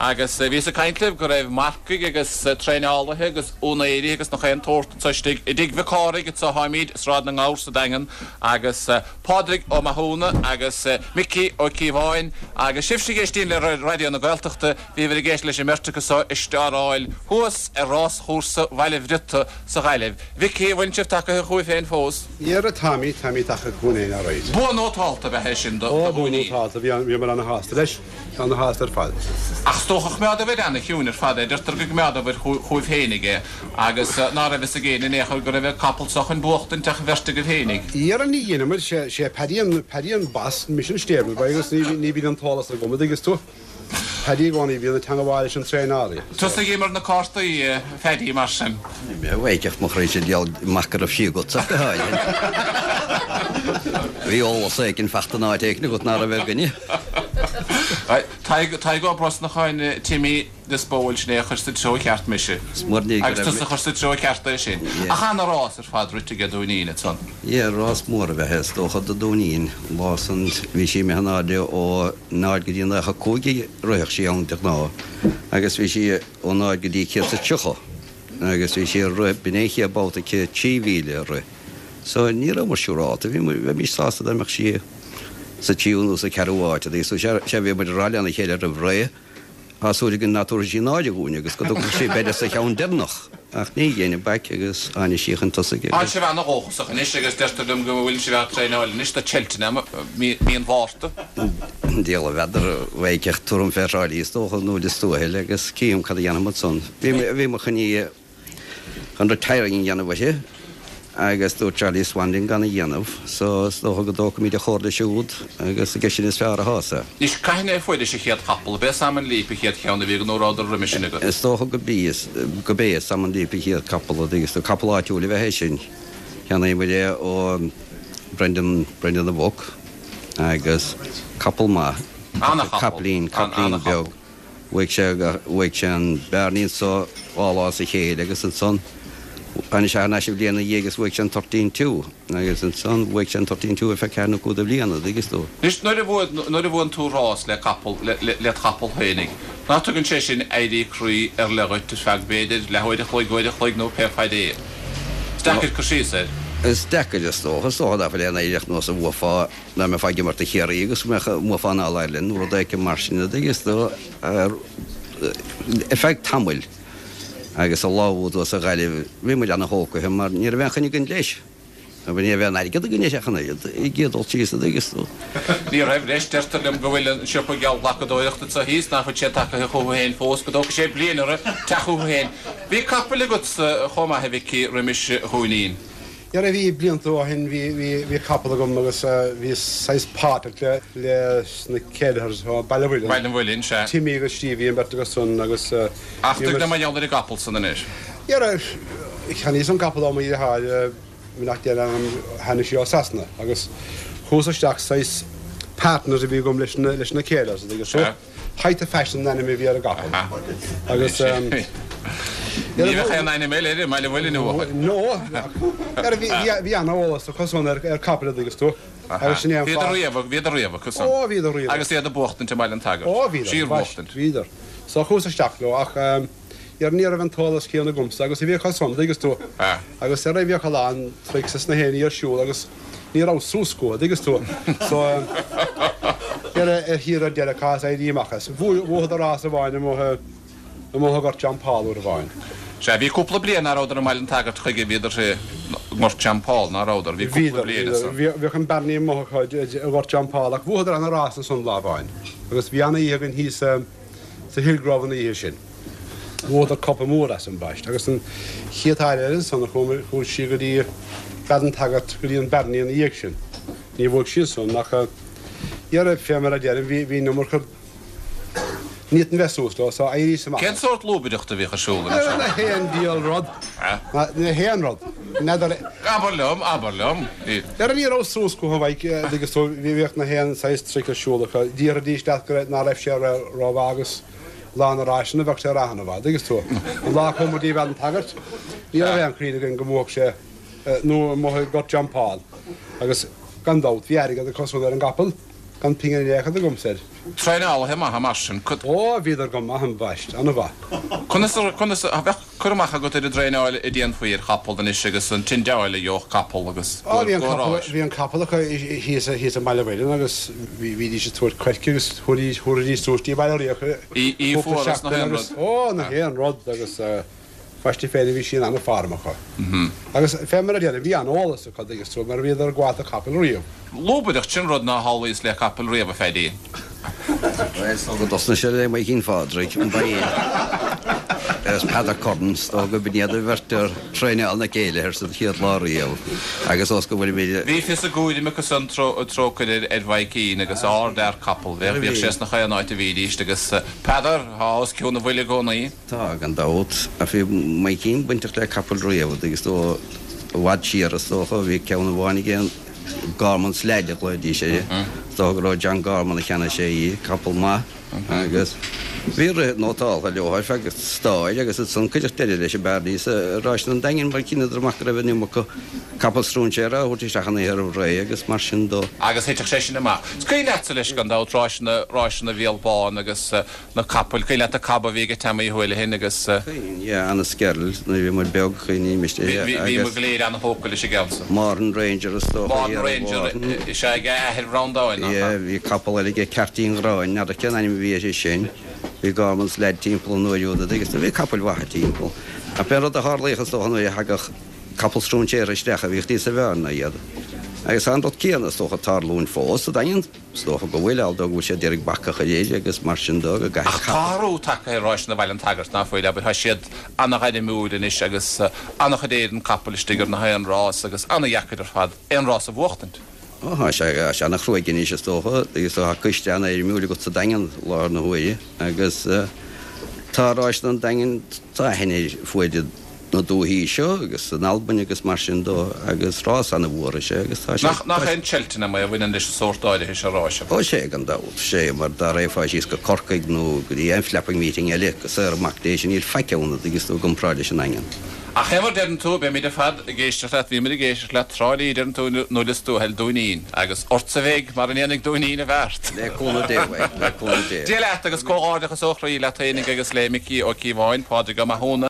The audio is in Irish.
agus vís a kaintlib go raibh marcaig agus tréálathe agus únaí agus nach chéan tóirta tuistigh I dig bhicáraigh sa haimíd is rád na ngás sa dagan agus Padraig ó Mahúna agus Mickey ó Cíháin agus sibhsí géistín le radio na Gaeltachta bhí bhí géis leis merteachas istearáil thuas rás chósa bhaile bhritta sa ghaileh. Vicky bhain sibh take chuí féin fós. Iar a Tommy take chunaí a réid. Bua nótáilta bheit sin do búnaí. Táilta bhí mar an na hásta leis an na hásta ar fad. Ach stochach mead a bheit anna chiúnar fad deirtar go mead a bheit chuí féinige agus ná a bheits a géine nécha go raibh capalsach an buachtain teach bheiste go féinig. Iar a ní dhéanamid sé pedíon bas mis an stéirú, agus ní bhí an tálas a gomad agus tú. Pedí gáí bhí teangáil an trénáí. Tus a gémar na cátaí fedí mar sin. Bhhéiceach mo rééis deal macar a fiú sa go háin. Bhí ólas cinn fechtanáitéicna go ná a bheith ganine. Tá go bros na cháin Timmy de spóil sné chusta tro ceart meise. Agus tusa chusta tro ceartta sin. A chana rás ar fad ruite go dúníine son. Ié rás mór a bheithes dócha do dúnín bás an bhí sí me hanáide ó náid go dtíon lecha cógaí roiach sí anteach ná. Agus bhí sí ó náid go dtí céir sa tucha. Agus bhí sí binéiche abáta ché tíhíle ru. So ní mar siúráta, bhí mí sásta amach sí sa tíúnú sa ceúáte, so sé bhí bud ráleanna chéile a bhré, Hasúla gin natúir sí náide gúine, agus go sé beidir sa cheann dernach. Ach ní dhéana beic agus aine síchan tosaige. Á sé bhena óchasach an is agus deirtadum go bhfuil sé bheith tréáil, is tá tiltina míon bhárta. Díal a bheidir bhaicech túm ferráilí tócha nó de stúhéile agus cíom cad a dhéanamad son. Bhí mar chuní chun teiring dhéanamhaise, agus dú Charlie Swanding gan a dhéanamh, so tócha go dócha míad a chóirla siúd agus a gceisisin is fear a hása. Ís caiine foiidir sé chéad capal, be saman lípa chéad cheanna bhí go nóráidir riimiisina go. Is tócha go bé saman lípa chéad capal, agus tú capaláitiúla bheith sin. Cheanna é bhile ó Brendan the Book, agus capal má. Caplín beag. Bhaig sé an bearnín so ála sa chéad agus an son. Pani sé na sé bliana dhégus bhaig an 13-2, agus an son bhaig an 13-2 a fe ceanna go a bliana agus tú. Nis nuair a bhfuin tú rás le capal féinnig. Ná tugann sé sin éirí cruí ar le ruit feag béidir le hóide chluig nó PFID. Steachir go sí sé? Is decha is tóchas tócha a léana éireach nó a bhfá na me fáige mar a chéirí agus mu fáin álailinn nuair a d mar sinna agus tú effect tamil. Agus a láhúd a gaiile bhí mu anna hóca mar ní a bheitchanig gin leis. A bhí ní bheith aige gine sechanna I ggéadol tíos agus tú. Ní raibh leis deirtarlim go bhfuil an sipa geall lechadóireachta sa híos nach chu sé take chuhéin fós go dócha sé blianaar techuhéin. Bhí capala go chomathe Vicky riimiis chuúnín. Iar a bhí bliantú a hin bhí capala gom agus bhí 6 páta le na céadthas bailbhfuilin. Bailbhfuilin sé. Timí agus Stevie an bert agus son agus... Achtar na maiáidir capal san inis. Iar chaní san capal am í háil nach déana an hena sí á sasna agus chúsaisteach 6 partners a bhí gom leis na céadthas agus so heit a fashion na mé bhí ar a capal. Agus... Ní bheith chéan aine mé léidir meile bhfuilin nó. No, bhí anna ólas a chusón ar capala agus tú. Bhíad a riamh chusan. Ó, bhíad a riamh. Agus iad a buachtain te meile an tagart. Ó, bhíad. Sír buachtain. Bhíadar. So chúsaisteach le ach ar ní a bhain tólas chéanna gomsa agus I bhí chusón agus tú. Agus ar a bhí chaláán trixas na héanaí ar siúil agus ní rá súscó agus tú. So ar hir a dead cá é díachchas. Bhuad a rás a bháin mó gur John Paul úr a bháin. Sé bhí cúpla bliana áráidir an meilin tagart chuige bhíidir sé mar John Paul ná ráidir bhí cúpla bliana. Bhí an berní mó chuid gur John Paul ach bhuad an rás an son lábháin. Agus bhí anna ígann hí sa hillgrove na í sin. Bhuad a copa mór as an baist. Agus an chiatáir sanna chuún si go dtí bedan tagart go dtí an berní an íag sin. Ní bhg sin son nach iar a fémar a dearan bhí nómar chu Niet een westoost, zo éirí sem. Ken soort loopbedachte weer gescholen. Ja, een deal rod. Maar een heen rod. Aberlum. Ja, er hier ook soos komen wij. Die zo wie werkt naar heen, zij strikken scholen. Die staat gereed naar Refshire Rowagus. Lana Raschen, de werkt aan wat. Die zo. En daar komen die wel een taggert. Die hebben een in gemoogje. Nu mag ik got John Paul. Dus kan dat. Wie eigenlijk de kost van een appel. Kan pingen in de eigen de gomser. Treine all him ha marsin. Ó víidir go maithan baist anna bha. Chuach go idir dreáil i dtíon faoir chapel den is agus an tin deáile joch capel agus. Bhí an capel hí a meilehile agus bhí sé túir cuiicigus thuirí súirtíí bailíocha í fu na hé an rod agus feistí féidir bhí sin anna farmacha. Agus fémara déana bhí análas chu agus trú mar bhíidir gháta capel riomh. Lóbaideach sin rud na hallís le capel riomh fédí. go dosna sé le mai cín fádraigh an baí. Ers Peadar Cordons go biniad bhirtar treine na céile ar sa chiad láíal agus os go bhfuil mé. Bhí fi a gúide me san trocaid Edhaicín agus áir capel bhí sé na chaáid a bhídíist agus Peadar hás ciúna bhfuile gcónaí. Tá an dát a fé mai cín buinteach le capel riamh agus tó bhhaid siar as tócha bhí ceanna bháinnig géan Garman sleidir leidí sé Tá go John Garman a cheanna sé í capel má agus bhí nótáil a leoáid fegus stáid agus san chuidir teir leis sé beardaí ráis an dain mar cinna amach a bhní go capel strúnséire chuirtí seachanna ar ré agus mar sin dó. Agus héiteach sé sin amach. Scuí net leis gan dáráisina bhíalbáin agus na capel chuile a cab bhí temí thuile hin agus anna sceril na bhí mar beag chuoí miste. Bhí mar léir an hócail sé gemsa. Martin Ranger is tó. Martin Ranger is sé head roundáin. Bhí capel aige ceartíín ráin na a ceannim bhí sé sin. Bhí Garmans leid timppla nuúda agus bhí capel wathe timppla. A pe a hálaíchas dóhanú hagach capel strúnséir istecha bhíh tí sa bhena iad. Agus an dot céanas tócha tarlún fós a daon tócha go bhfuil aldó bhú sé deirigh bacacha léide agus mar sin dó a gaiith. Carú take ráis na bhile tagart ná foiile, be siad annachchaide múdan is agus annachchadéan capelistigur na haon rás agus annaidir fad an rás a bhchtant. Se nach chruigin is tócha, agus ha cuisteanna ar múla go sa dain lá na huaí agus táráis an dain tá henna foiide na dúhíí seo agus an Albban agus mar sin dó agus rás anna bhra sé agus nach an tseltina mai a bhainean leis sóirtáide sé ráise. Ó sé an dá sé mar dá réfáis go corcaig nó go dí einflepping meeting eile go ar Mactéis ír feiceúna agus tú gomráide sin aigen. A chémar dean tú be mí fad géiste le bhí mar géiste le ráí dean tú nulas tú hel dúín agus orsa bhéh mar an éananig dúín a bhirt. Leúna dé. Dé le agus cóáideachas óchraí le taananig agus léimií ó cí bháin páidir go a hóna